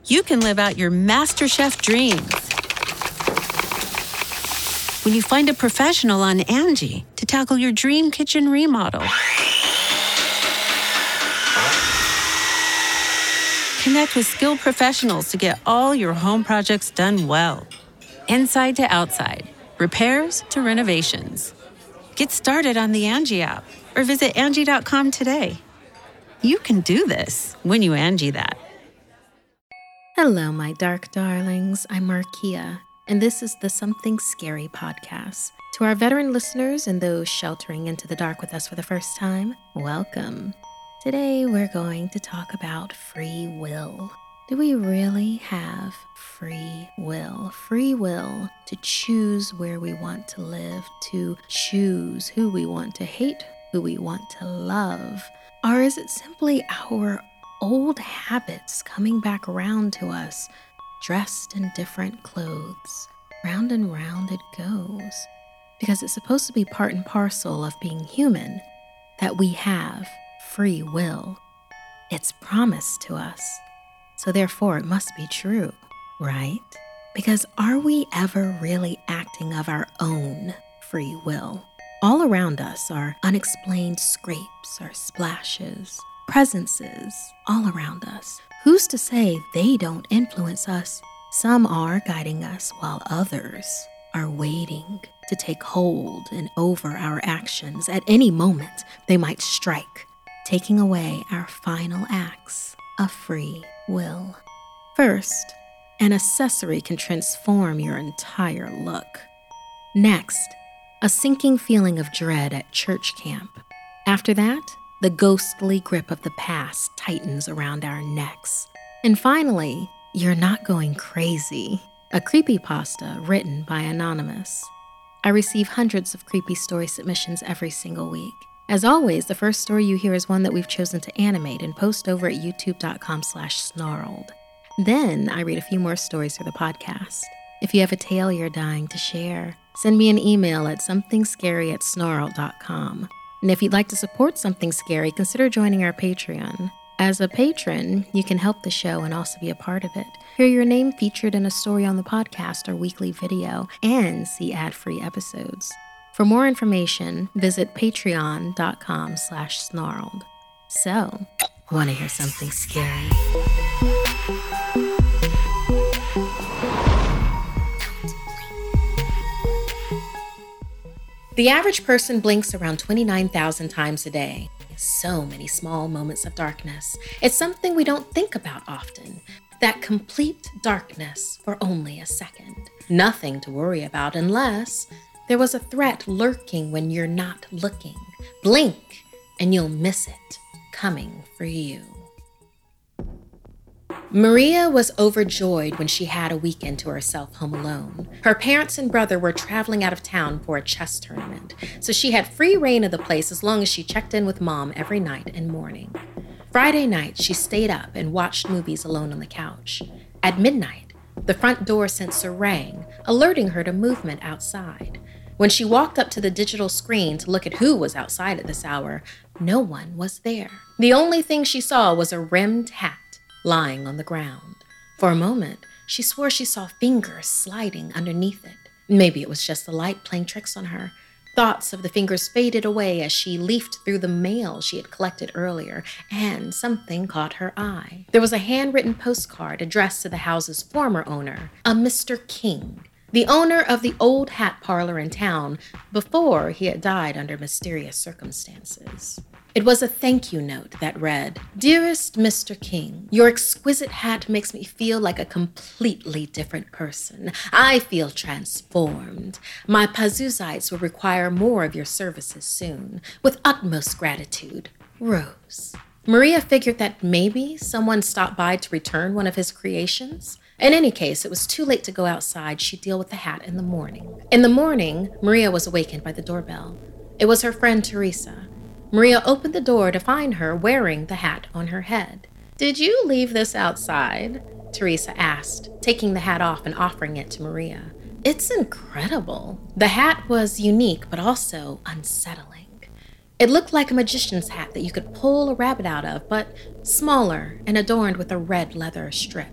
you can live out your MasterChef dreams when you find a professional on Angie to tackle your dream kitchen remodel. Connect with skilled professionals to get all your home projects done well. Inside to outside, repairs to renovations. Get started on the Angie app or visit Angie.com today. You can do this when you Angie that. Hello, my dark darlings. I'm Markia, and this is the Something Scary podcast. To our veteran listeners and those sheltering into the dark with us for the first time, welcome. Today, we're going to talk about free will. Do we really have free will? Free will to choose where we want to live, to choose who we want to hate, who we want to love? Or is it simply our old habits coming back around to us, dressed in different clothes? Round and round it goes. Because it's supposed to be part and parcel of being human that we have free will. It's promised to us. So therefore it must be true, right? Because are we ever really acting of our own free will? All around us are unexplained scrapes or splashes, presences all around us. Who's to say they don't influence us? Some are guiding us while others are waiting to take hold and over our actions. At any moment, they might strike, taking away our final acts of free will. First, an accessory can transform your entire look. Next, a sinking feeling of dread at church camp. After that, the ghostly grip of the past tightens around our necks. And finally, you're not going crazy. A creepypasta written by Anonymous. I receive hundreds of creepy story submissions every single week. As always, the first story you hear is one that we've chosen to animate and post over at youtube.com/snarled. Then I read a few more stories for the podcast. If you have a tale you're dying to share, send me an email at somethingscary@snarled.com. And if you'd like to support Something Scary, consider joining our Patreon. As a patron, you can help the show and also be a part of it. Hear your name featured in a story on the podcast or weekly video, and see ad-free episodes. For more information, visit patreon.com/snarled. So, want to hear something scary? The average person blinks around 29,000 times a day. So many small moments of darkness. It's something we don't think about often. That complete darkness for only a second. Nothing to worry about unless there was a threat lurking when you're not looking. Blink and you'll miss it, coming for you. Maria was overjoyed when she had a weekend to herself home alone. Her parents and brother were traveling out of town for a chess tournament, so she had free reign of the place as long as she checked in with Mom every night and morning. Friday night, she stayed up and watched movies alone on the couch. At midnight, the front door sensor rang, alerting her to movement outside. When she walked up to the digital screen to look at who was outside at this hour, no one was there. The only thing she saw was a rimmed hat lying on the ground. For a moment, she swore she saw fingers sliding underneath it. Maybe it was just the light playing tricks on her. Thoughts of the fingers faded away as she leafed through the mail she had collected earlier, and something caught her eye. There was a handwritten postcard addressed to the house's former owner, a Mr. King, the owner of the old hat parlor in town before he had died under mysterious circumstances. It was a thank you note that read, "Dearest Mr. King, your exquisite hat makes me feel like a completely different person. I feel transformed. My Pazuzites will require more of your services soon. With utmost gratitude, Rose." Maria figured that maybe someone stopped by to return one of his creations. In any case, it was too late to go outside. She'd deal with the hat in the morning. In the morning, Maria was awakened by the doorbell. It was her friend Teresa. Maria opened the door to find her wearing the hat on her head. "Did you leave this outside?" Teresa asked, taking the hat off and offering it to Maria. "It's incredible." The hat was unique, but also unsettling. It looked like a magician's hat that you could pull a rabbit out of, but smaller and adorned with a red leather strip.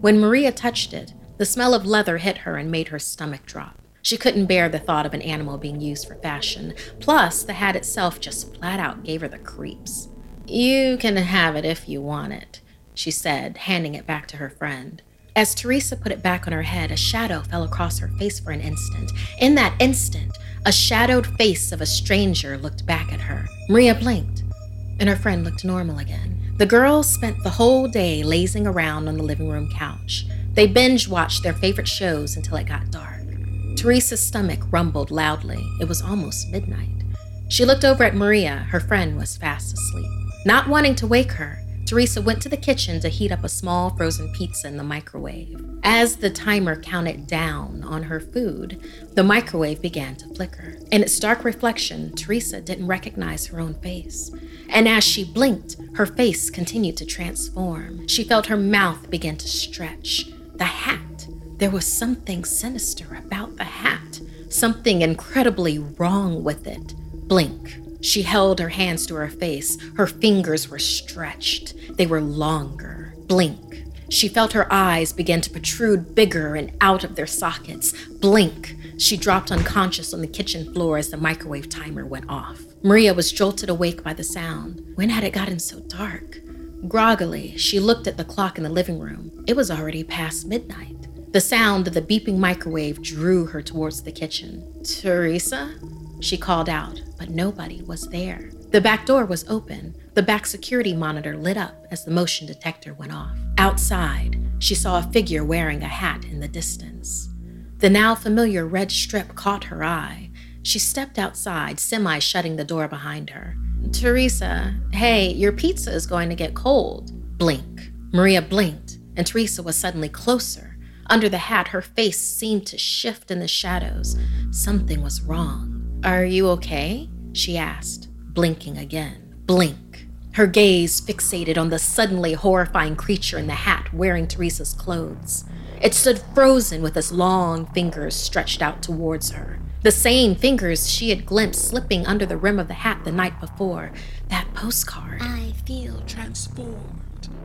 When Maria touched it, the smell of leather hit her and made her stomach drop. She couldn't bear the thought of an animal being used for fashion. Plus, the hat itself just flat out gave her the creeps. "You can have it if you want it," she said, handing it back to her friend. As Teresa put it back on her head, a shadow fell across her face for an instant. In that instant, a shadowed face of a stranger looked back at her. Maria blinked, and her friend looked normal again. The girls spent the whole day lazing around on the living room couch. They binge-watched their favorite shows until it got dark. Teresa's stomach rumbled loudly. It was almost midnight. She looked over at Maria. Her friend was fast asleep. Not wanting to wake her, Teresa went to the kitchen to heat up a small frozen pizza in the microwave. As the timer counted down on her food, the microwave began to flicker. In its dark reflection, Teresa didn't recognize her own face. And as she blinked, her face continued to transform. She felt her mouth begin to stretch. The hat. There was something sinister about the hat. Something incredibly wrong with it. Blink. She held her hands to her face. Her fingers were stretched. They were longer. Blink. She felt her eyes begin to protrude bigger and out of their sockets. Blink. She dropped unconscious on the kitchen floor as the microwave timer went off. Maria was jolted awake by the sound. When had it gotten so dark? Groggily, she looked at the clock in the living room. It was already past midnight. The sound of the beeping microwave drew her towards the kitchen. "Teresa?" she called out, but nobody was there. The back door was open. The back security monitor lit up as the motion detector went off. Outside, she saw a figure wearing a hat in the distance. The now familiar red strip caught her eye. She stepped outside, semi-shutting the door behind her. "Teresa, hey, your pizza is going to get cold." Blink. Maria blinked, and Teresa was suddenly closer. Under the hat, her face seemed to shift in the shadows. Something was wrong. "Are you okay?" she asked, blinking again. Blink. Her gaze fixated on the suddenly horrifying creature in the hat wearing Teresa's clothes. It stood frozen with its long fingers stretched out towards her. The same fingers she had glimpsed slipping under the rim of the hat the night before. That postcard. "I feel transformed."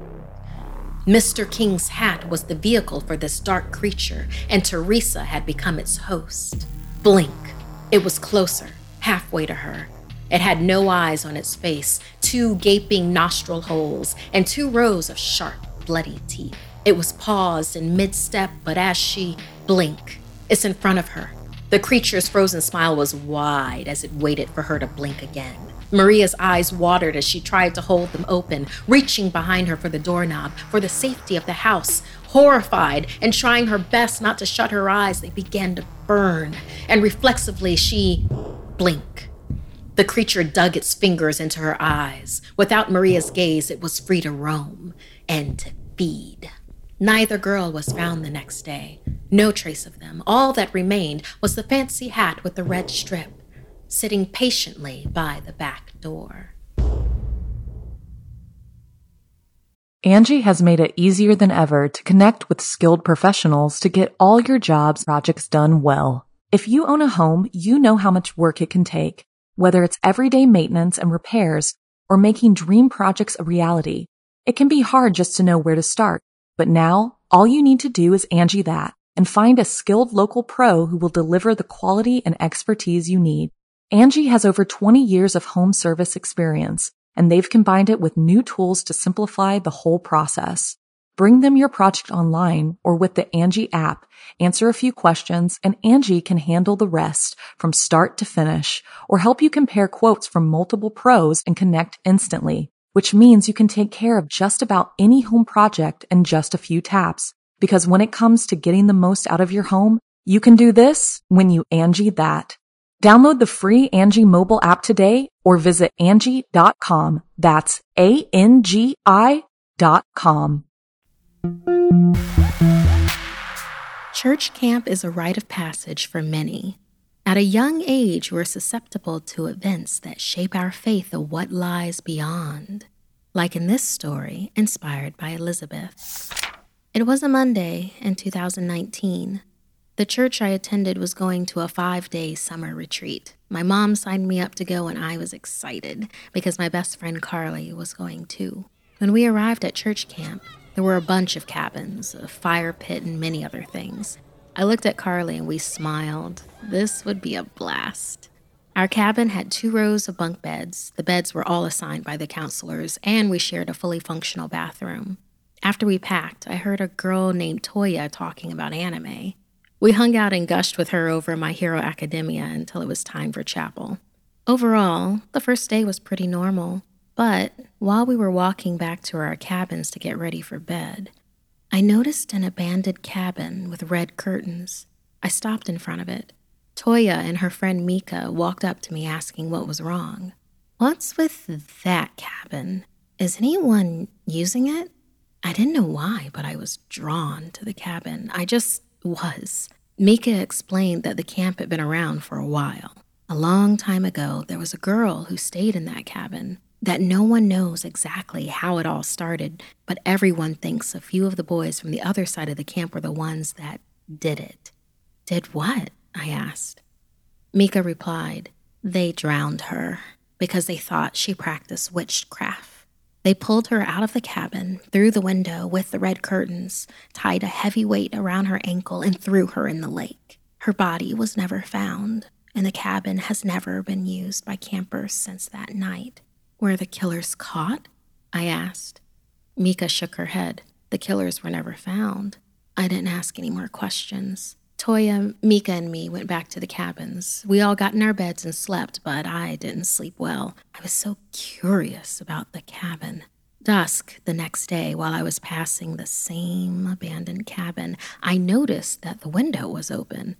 Mr. King's hat was the vehicle for this dark creature, and Teresa had become its host. Blink. It was closer, halfway to her. It had no eyes on its face, 2 gaping nostril holes, and 2 rows of sharp, bloody teeth. It was paused in mid-step, but as she blink, it's in front of her. The creature's frozen smile was wide as it waited for her to blink again. Maria's eyes watered as she tried to hold them open, reaching behind her for the doorknob, for the safety of the house. Horrified and trying her best not to shut her eyes, they began to burn, and reflexively she blink. The creature dug its fingers into her eyes. Without Maria's gaze, it was free to roam and to feed. Neither girl was found the next day. No trace of them. All that remained was the fancy hat with the red strip, sitting patiently by the back door. Angie has made it easier than ever to connect with skilled professionals to get all your jobs projects done well. If you own a home, you know how much work it can take, whether it's everyday maintenance and repairs or making dream projects a reality. It can be hard just to know where to start, but now all you need to do is Angie that and find a skilled local pro who will deliver the quality and expertise you need. Angie has over 20 years of home service experience, and they've combined it with new tools to simplify the whole process. Bring them your project online or with the Angie app, answer a few questions, and Angie can handle the rest from start to finish, or help you compare quotes from multiple pros and connect instantly, which means you can take care of just about any home project in just a few taps. Because when it comes to getting the most out of your home, you can do this when you Angie that. Download the free Angie mobile app today or visit Angie.com. That's ANGI.com. Church camp is a rite of passage for many. At a young age, we're susceptible to events that shape our faith of what lies beyond, like in this story inspired by Elizabeth. It was a Monday in 2019. The church I attended was going to a 5-day summer retreat. My mom signed me up to go, and I was excited because my best friend Carly was going too. When we arrived at church camp, There were a bunch of cabins, a fire pit, and many other things. I looked at Carly and we smiled. This would be a blast. Our cabin had 2 rows of bunk beds. The beds were all assigned by the counselors, and we shared a fully functional bathroom. After we packed, I heard a girl named Toya talking about anime. We hung out and gushed with her over My Hero Academia until it was time for chapel. Overall, the first day was pretty normal, but while we were walking back to our cabins to get ready for bed, I noticed an abandoned cabin with red curtains. I stopped in front of it. Toya and her friend Mika walked up to me asking what was wrong. "What's with that cabin? Is anyone using it?" I didn't know why, but I was drawn to the cabin. I just was. Mika explained that the camp had been around for a while. A long time ago, there was a girl who stayed in that cabin. That no one knows exactly how it all started, but everyone thinks a few of the boys from the other side of the camp were the ones that did it. "Did what?" I asked. Mika replied, "They drowned her because they thought she practiced witchcraft. They pulled her out of the cabin, through the window with the red curtains, tied a heavy weight around her ankle, and threw her in the lake. Her body was never found, and the cabin has never been used by campers since that night." "Were the killers caught?" I asked. Mika shook her head. "The killers were never found." I didn't ask any more questions. Toya, Mika, and me went back to the cabins. We all got in our beds and slept, but I didn't sleep well. I was so curious about the cabin. Dusk the next day, while I was passing the same abandoned cabin, I noticed that the window was open.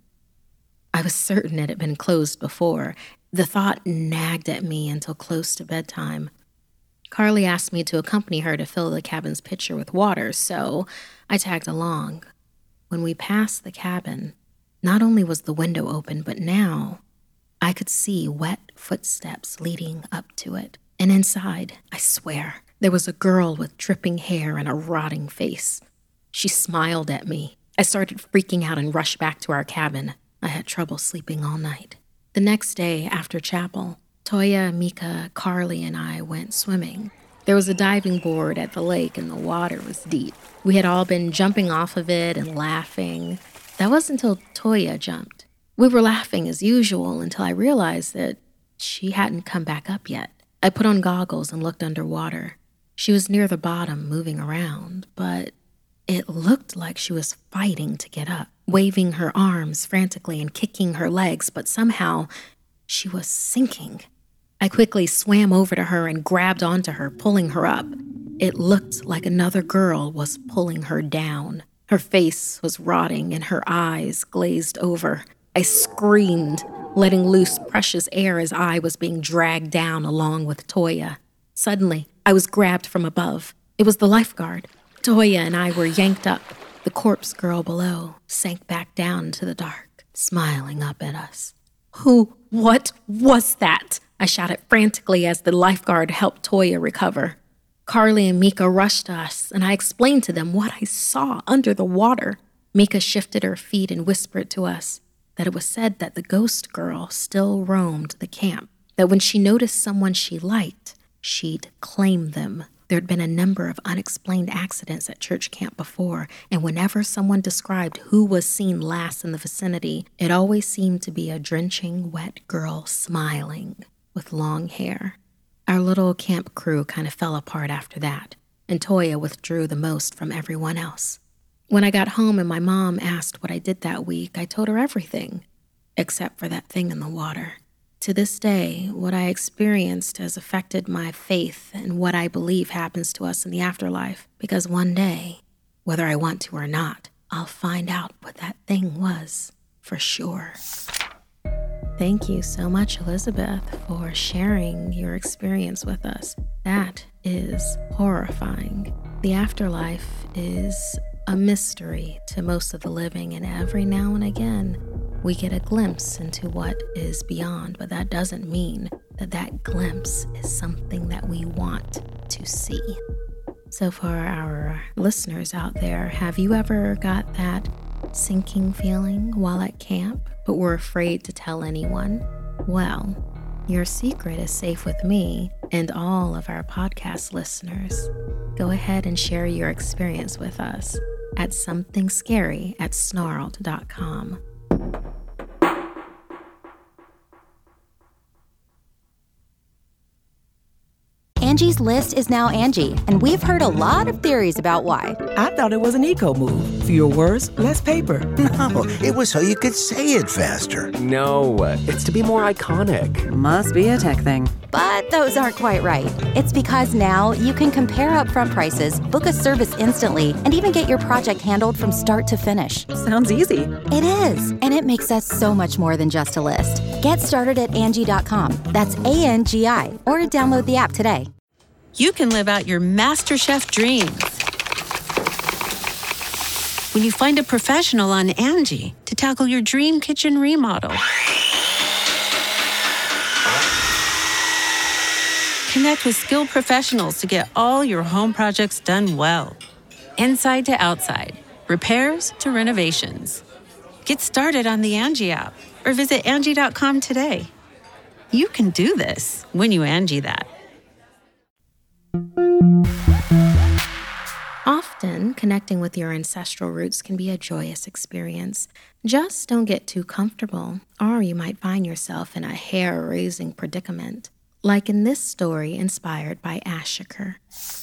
I was certain it had been closed before. The thought nagged at me until close to bedtime. Carly asked me to accompany her to fill the cabin's pitcher with water, so I tagged along. When we passed the cabin, not only was the window open, but now I could see wet footsteps leading up to it. And inside, I swear, there was a girl with dripping hair and a rotting face. She smiled at me. I started freaking out and rushed back to our cabin. I had trouble sleeping all night. The next day, after chapel, Toya, Mika, Carly, and I went swimming. There was a diving board at the lake and the water was deep. We had all been jumping off of it and laughing. That wasn't until Toya jumped. We were laughing as usual until I realized that she hadn't come back up yet. I put on goggles and looked underwater. She was near the bottom, moving around, but it looked like she was fighting to get up, waving her arms frantically and kicking her legs, but somehow she was sinking. I quickly swam over to her and grabbed onto her, pulling her up. It looked like another girl was pulling her down. Her face was rotting and her eyes glazed over. I screamed, letting loose precious air as I was being dragged down along with Toya. Suddenly, I was grabbed from above. It was the lifeguard. Toya and I were yanked up. The corpse girl below sank back down into the dark, smiling up at us. What was that?" I shouted frantically as the lifeguard helped Toya recover. Carly and Mika rushed to us, and I explained to them what I saw under the water. Mika shifted her feet and whispered to us that it was said that the ghost girl still roamed the camp, that when she noticed someone she liked, she'd claim them. There'd been a number of unexplained accidents at church camp before, and whenever someone described who was seen last in the vicinity, it always seemed to be a drenching, wet girl smiling with long hair. Our little camp crew kind of fell apart after that, and Toya withdrew the most from everyone else. When I got home and my mom asked what I did that week, I told her everything, except for that thing in the water. To this day, what I experienced has affected my faith and what I believe happens to us in the afterlife, because one day, whether I want to or not, I'll find out what that thing was for sure. Thank you so much, Elizabeth, for sharing your experience with us. That is horrifying. The afterlife is a mystery to most of the living, and every now and again, we get a glimpse into what is beyond, but that doesn't mean that that glimpse is something that we want to see. So for our listeners out there, have you ever got that sinking feeling while at camp, but were afraid to tell anyone? Well, your secret is safe with me and all of our podcast listeners. go ahead and share your experience with us at somethingscary@snarled.com. Angie's List is now Angie, and we've heard a lot of theories about why. I thought it was an eco move. Fewer words, less paper. No, it was so you could say it faster. No, it's to be more iconic. Must be a tech thing. But those aren't quite right. It's because now you can compare upfront prices, book a service instantly, and even get your project handled from start to finish. Sounds easy. It is, and it makes us so much more than just a list. Get started at Angie.com. That's ANGI, or download the app today. You can live out your MasterChef dreams when you find a professional on Angie to tackle your dream kitchen remodel. Connect with skilled professionals to get all your home projects done well. Inside to outside, repairs to renovations. Get started on the Angie app or visit Angie.com today. You can do this when you Angie that. Often, connecting with your ancestral roots can be a joyous experience. Just don't get too comfortable, or you might find yourself in a hair-raising predicament, like in this story inspired by Ashikar.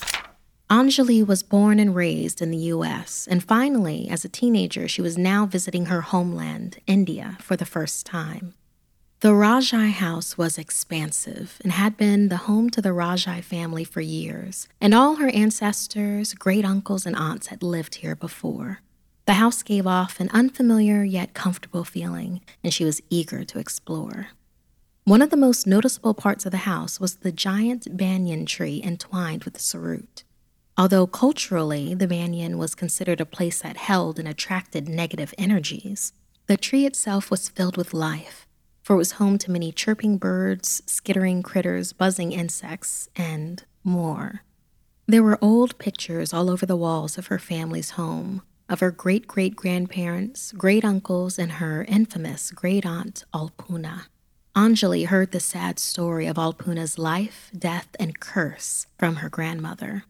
Anjali was born and raised in the U.S., and finally, as a teenager, she was now visiting her homeland, India, for the first time. The Rajai house was expansive and had been the home to the Rajai family for years, and all her ancestors, great-uncles, and aunts had lived here before. The house gave off an unfamiliar yet comfortable feeling, and she was eager to explore. One of the most noticeable parts of the house was the giant banyan tree entwined with the sarut. Although culturally, the banyan was considered a place that held and attracted negative energies, the tree itself was filled with life, for it was home to many chirping birds, skittering critters, buzzing insects, and more. There were old pictures all over the walls of her family's home, of her great-great-grandparents, great-uncles, and her infamous great-aunt Alpuna. Anjali heard the sad story of Alpuna's life, death, and curse from her grandmother.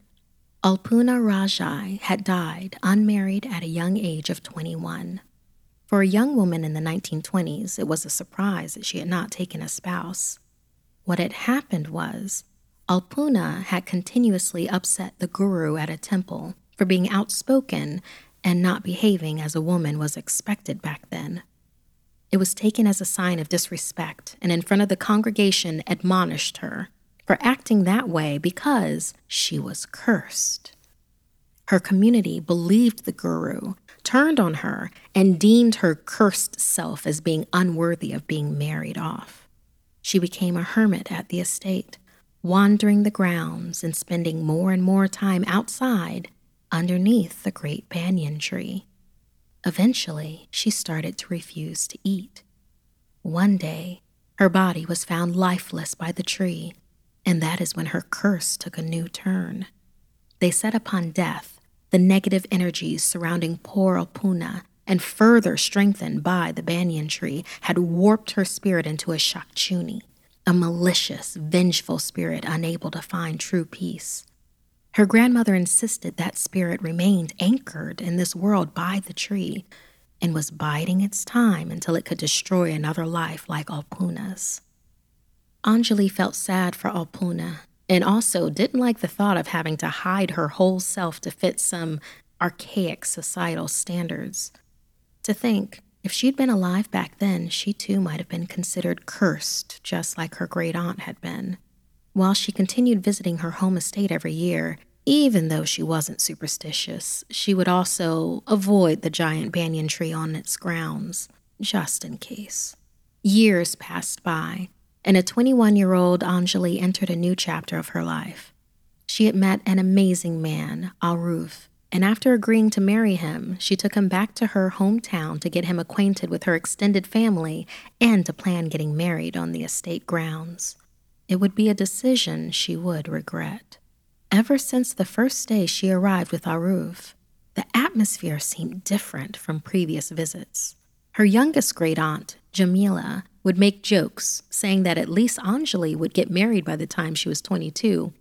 Alpuna Rajai had died unmarried at a young age of 21. For a young woman in the 1920s, it was a surprise that she had not taken a spouse. What had happened was, Alpuna had continuously upset the guru at a temple for being outspoken and not behaving as a woman was expected back then. It was taken as a sign of disrespect, and in front of the congregation admonished her for acting that way because she was cursed. Her community believed the guru, turned on her, and deemed her cursed self as being unworthy of being married off. She became a hermit at the estate, wandering the grounds and spending more and more time outside underneath the great banyan tree. Eventually, she started to refuse to eat. One day, her body was found lifeless by the tree, and that is when her curse took a new turn. They said upon death, the negative energies surrounding poor Alpuna, and further strengthened by the banyan tree, had warped her spirit into a Shakchuni, a malicious, vengeful spirit unable to find true peace. Her grandmother insisted that spirit remained anchored in this world by the tree and was biding its time until it could destroy another life like Alpuna's. Anjali felt sad for Alpuna, and also didn't like the thought of having to hide her whole self to fit some archaic societal standards. To think, if she'd been alive back then, she too might have been considered cursed, just like her great-aunt had been. While she continued visiting her home estate every year, even though she wasn't superstitious, she would also avoid the giant banyan tree on its grounds, just in case. Years passed by, and a 21-year-old Anjali entered a new chapter of her life. She had met an amazing man, Aruf, and after agreeing to marry him, she took him back to her hometown to get him acquainted with her extended family and to plan getting married on the estate grounds. It would be a decision she would regret. Ever since the first day she arrived with Aruf, the atmosphere seemed different from previous visits. Her youngest great-aunt, Jamila, would make jokes, saying that at least Anjali would get married by the time she was 22,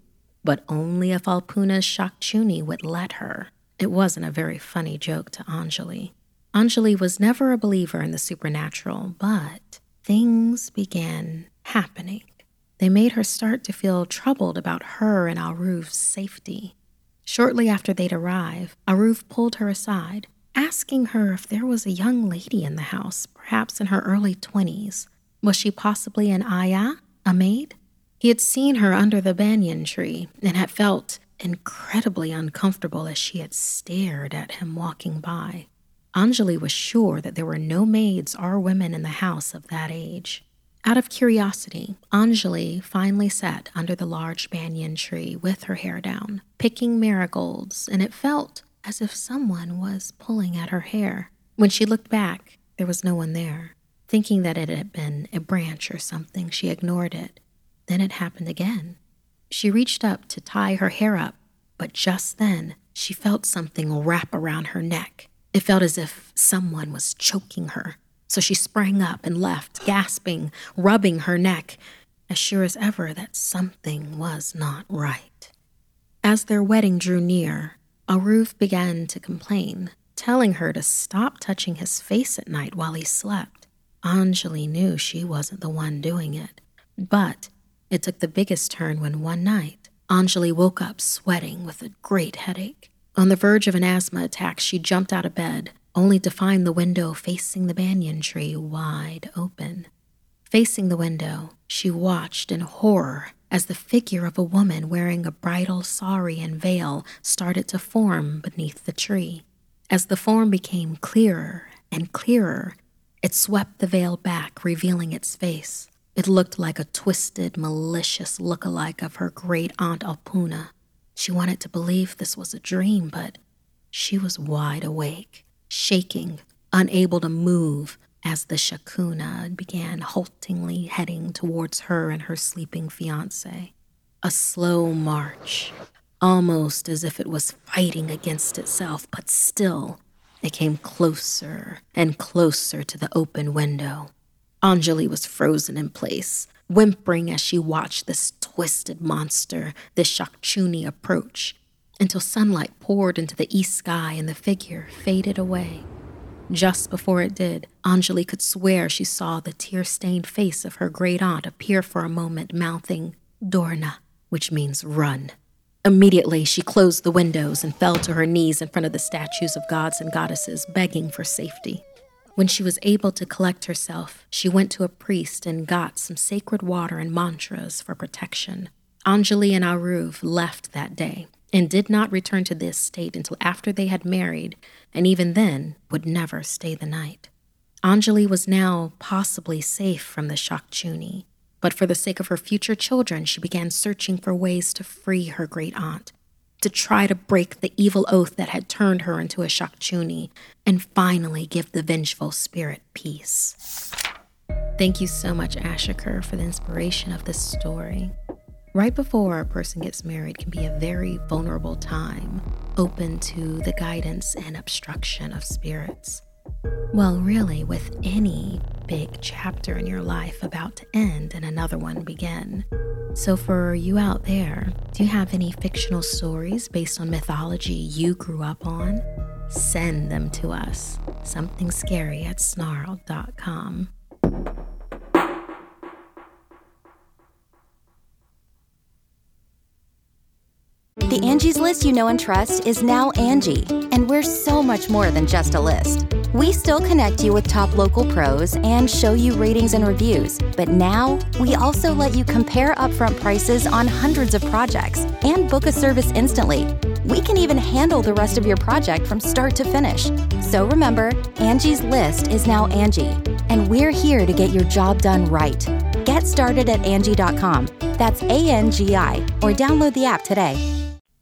but only if Alpuna's Shakchuni would let her. It wasn't a very funny joke to Anjali. Anjali was never a believer in the supernatural, but things began happening. They made her start to feel troubled about her and Aruv's safety. Shortly after they'd arrive, Aruv pulled her aside, asking her if there was a young lady in the house, perhaps in her early 20s. Was she possibly an Aya, a maid? He had seen her under the banyan tree and had felt incredibly uncomfortable as she had stared at him walking by. Anjali was sure that there were no maids or women in the house of that age. Out of curiosity, Anjali finally sat under the large banyan tree with her hair down, picking marigolds, and it felt as if someone was pulling at her hair. When she looked back, there was no one there. Thinking that it had been a branch or something, she ignored it. Then it happened again. She reached up to tie her hair up, but just then, she felt something wrap around her neck. It felt as if someone was choking her. So she sprang up and left, gasping, rubbing her neck, as sure as ever that something was not right. As their wedding drew near, Aruv began to complain, telling her to stop touching his face at night while he slept. Anjali knew she wasn't the one doing it, but it took the biggest turn when one night, Anjali woke up sweating with a great headache. On the verge of an asthma attack, she jumped out of bed, only to find the window facing the banyan tree wide open. Facing the window, she watched in horror as the figure of a woman wearing a bridal sari and veil started to form beneath the tree. As the form became clearer and clearer, it swept the veil back, revealing its face. It looked like a twisted, malicious look-alike of her great-aunt Alpuna. She wanted to believe this was a dream, but she was wide awake, shaking, unable to move as the Shakuna began haltingly heading towards her and her sleeping fiancé. A slow march, almost as if it was fighting against itself, but still, it came closer and closer to the open window. Anjali was frozen in place, whimpering as she watched this twisted monster, this Shakchuni, approach, until sunlight poured into the east sky and the figure faded away. Just before it did, Anjali could swear she saw the tear-stained face of her great-aunt appear for a moment, mouthing, "Dorna," which means run. Immediately, she closed the windows and fell to her knees in front of the statues of gods and goddesses, begging for safety. When she was able to collect herself, she went to a priest and got some sacred water and mantras for protection. Anjali and Aruv left that day and did not return to the estate until after they had married, and even then would never stay the night. Anjali was now possibly safe from the Shakchuni, but for the sake of her future children, she began searching for ways to free her great-aunt, to try to break the evil oath that had turned her into a Shakchuni, and finally give the vengeful spirit peace. Thank you so much, Ashikar, for the inspiration of this story. Right before a person gets married can be a very vulnerable time, open to the guidance and obstruction of spirits. Well, really, with any big chapter in your life about to end and another one begin. So for you out there, do you have any fictional stories based on mythology you grew up on? Send them to us. somethingscary@snarl.com. The Angie's List you know and trust is now Angie, and we're so much more than just a list. We still connect you with top local pros and show you ratings and reviews, but now we also let you compare upfront prices on hundreds of projects and book a service instantly. We can even handle the rest of your project from start to finish. So remember, Angie's List is now Angie, and we're here to get your job done right. Get started at Angie.com. That's ANGI, or download the app today.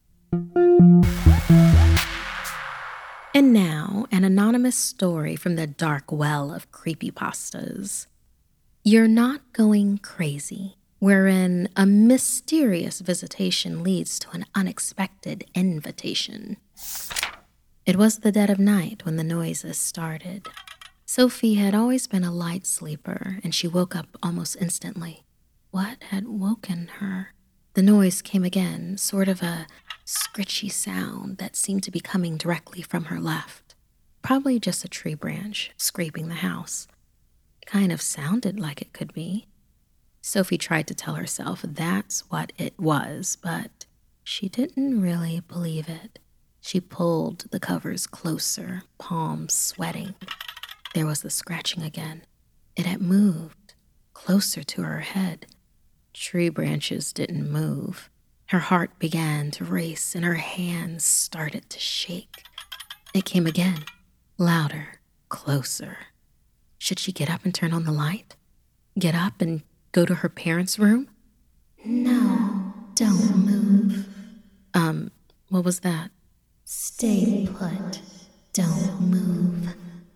And now, an anonymous story from the dark well of creepypastas. You're Not Going Crazy, wherein a mysterious visitation leads to an unexpected invitation. It was the dead of night when the noises started. Sophie had always been a light sleeper, and she woke up almost instantly. What had woken her? The noise came again, sort of a scritchy sound that seemed to be coming directly from her left. Probably just a tree branch scraping the house. Kind of sounded like it could be. Sophie tried to tell herself that's what it was, but she didn't really believe it. She pulled the covers closer, palms sweating. There was the scratching again. It had moved closer to her head. Tree branches didn't move. Her heart began to race and her hands started to shake. It came again, louder, closer. Should she get up and turn on the light? Get up and go to her parents' room? No, don't move. What was that? Stay put. Don't move.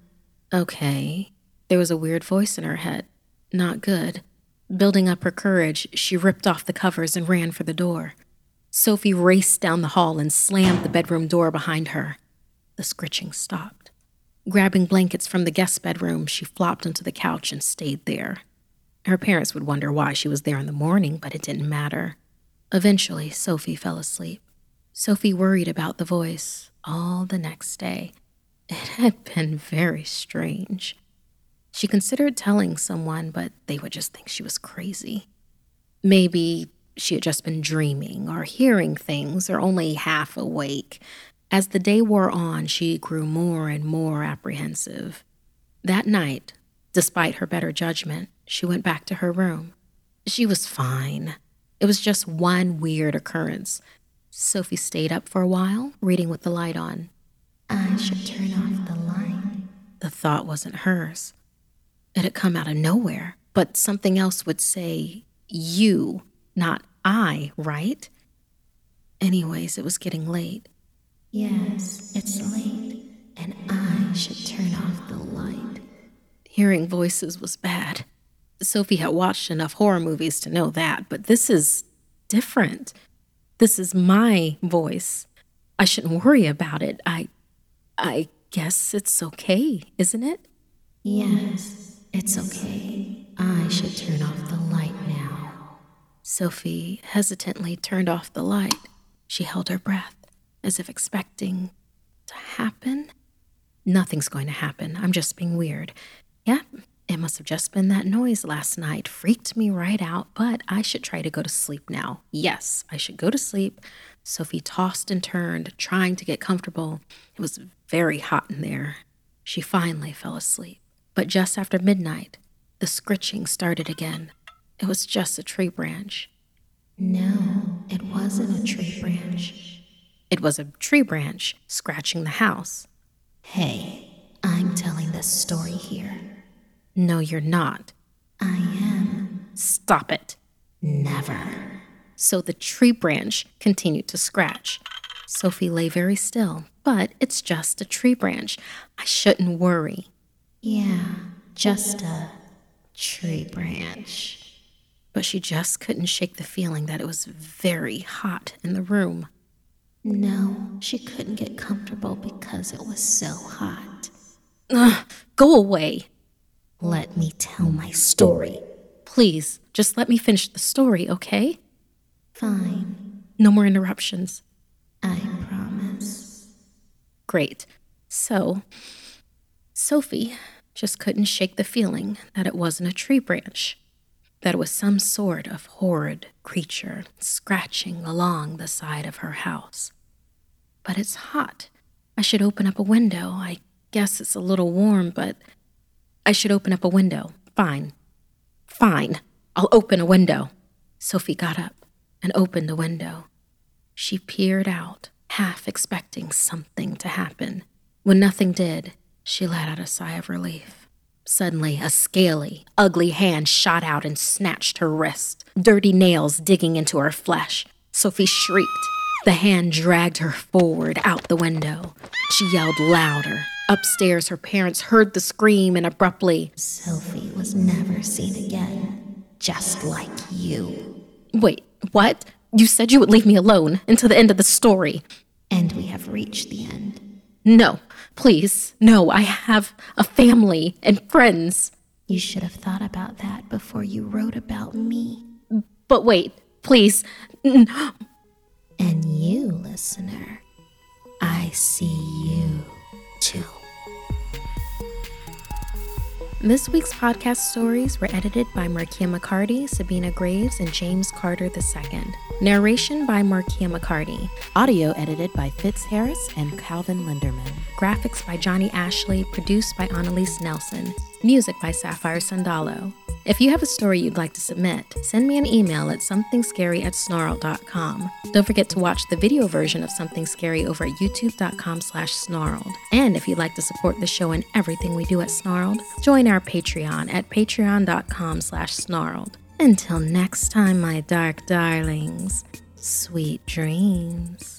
Okay. There was a weird voice in her head. Not good. Building up her courage, she ripped off the covers and ran for the door. Sophie raced down the hall and slammed the bedroom door behind her. The scritching stopped. Grabbing blankets from the guest bedroom, she flopped onto the couch and stayed there. Her parents would wonder why she was there in the morning, but it didn't matter. Eventually, Sophie fell asleep. Sophie worried about the voice all the next day. It had been very strange. She considered telling someone, but they would just think she was crazy. Maybe she had just been dreaming or hearing things or only half awake. As the day wore on, she grew more and more apprehensive. That night, despite her better judgment, she went back to her room. She was fine. It was just one weird occurrence. Sophie stayed up for a while, reading with the light on. I should turn off the light. The thought wasn't hers. It had come out of nowhere, but something else would say, you, not I, right? Anyways, it was getting late. Yes, it's late, and I should turn off the light. Hearing voices was bad. Sophie had watched enough horror movies to know that, but this is different. This is my voice. I shouldn't worry about it. I guess it's okay, isn't it? Yes, it's okay. I should turn off the light now. Sophie hesitantly turned off the light. She held her breath, as if expecting to happen. Nothing's going to happen. I'm just being weird. Yep, it must have just been that noise last night. Freaked me right out, but I should try to go to sleep now. Yes, I should go to sleep. Sophie tossed and turned, trying to get comfortable. It was very hot in there. She finally fell asleep. But just after midnight, the scritching started again. It was just a tree branch. No, it wasn't a tree branch. It was a tree branch scratching the house. Hey, I'm telling this story here. No, you're not. I am. Stop it. Never. So the tree branch continued to scratch. Sophie lay very still, but it's just a tree branch. I shouldn't worry. Yeah, just a tree branch. But she just couldn't shake the feeling that it was very hot in the room. No, she couldn't get comfortable because it was so hot. Ugh, go away. Let me tell my story. Please, just let me finish the story, okay? Fine. No more interruptions. I promise. Great. So, Sophie just couldn't shake the feeling that it wasn't a tree branch, that it was some sort of horrid creature scratching along the side of her house. But it's hot. I should open up a window. I guess it's a little warm, but I should open up a window. Fine. I'll open a window. Sophie got up and opened the window. She peered out, half expecting something to happen. When nothing did, she let out a sigh of relief. Suddenly, a scaly, ugly hand shot out and snatched her wrist, dirty nails digging into her flesh. Sophie shrieked. The hand dragged her forward out the window. She yelled louder. Upstairs, her parents heard the scream and abruptly, Sophie was never seen again, just like you. Wait, what? You said you would leave me alone until the end of the story. And we have reached the end. No, please. No, I have a family and friends. You should have thought about that before you wrote about me. But wait, please, And you, listener, I see you too. This week's podcast stories were edited by Markia McCarty, Sabina Graves, and James Carter II. Narration by Markia McCarty. Audio edited by Fitz Harris and Calvin Linderman. Graphics by Johnny Ashley, produced by Annalise Nelson. Music by Sapphire Sandalo. If you have a story you'd like to submit, send me an email at somethingscary@snarled.com. Don't forget to watch the video version of Something Scary over at youtube.com/snarled. And if you'd like to support the show and everything we do at Snarled, join our Patreon at patreon.com/snarled. Until next time, my dark darlings, sweet dreams.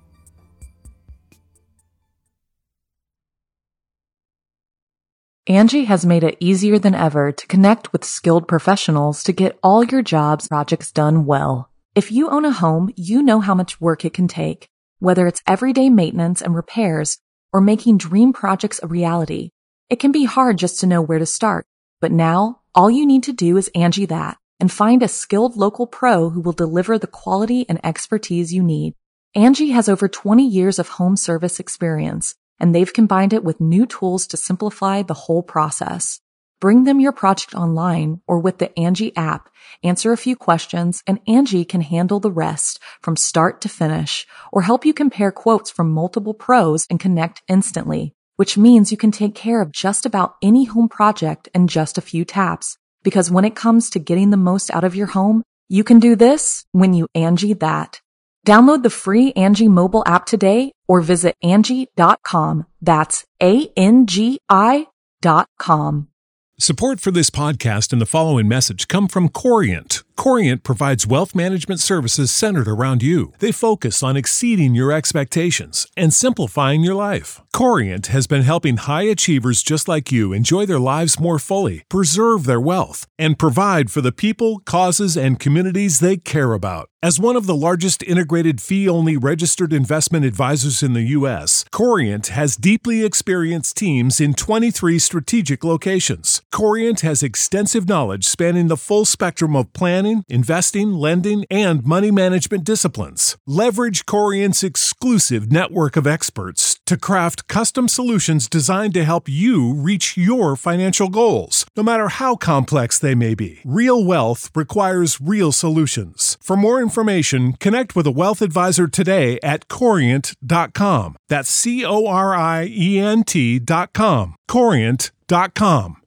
Angie has made it easier than ever to connect with skilled professionals to get all your jobs projects done well. If you own a home, you know how much work it can take, whether it's everyday maintenance and repairs or making dream projects a reality. It can be hard just to know where to start, but now all you need to do is Angie that and find a skilled local pro who will deliver the quality and expertise you need. Angie has over 20 years of home service experience, and they've combined it with new tools to simplify the whole process. Bring them your project online or with the Angie app, answer a few questions, and Angie can handle the rest from start to finish, or help you compare quotes from multiple pros and connect instantly, which means you can take care of just about any home project in just a few taps. Because when it comes to getting the most out of your home, you can do this when you Angie that. Download the free Angie mobile app today or visit Angie.com. That's ANGI.com. Support for this podcast and the following message come from Corient. Corient provides wealth management services centered around you. They focus on exceeding your expectations and simplifying your life. Corient has been helping high achievers just like you enjoy their lives more fully, preserve their wealth, and provide for the people, causes, and communities they care about. As one of the largest integrated fee-only registered investment advisors in the U.S., Corient has deeply experienced teams in 23 strategic locations. Corient has extensive knowledge spanning the full spectrum of planning, investing, lending, and money management disciplines. Leverage Corient's exclusive network of experts to craft custom solutions designed to help you reach your financial goals, no matter how complex they may be. Real wealth requires real solutions. For more information, connect with a wealth advisor today at Corient.com. That's Corient.com. Corient.com.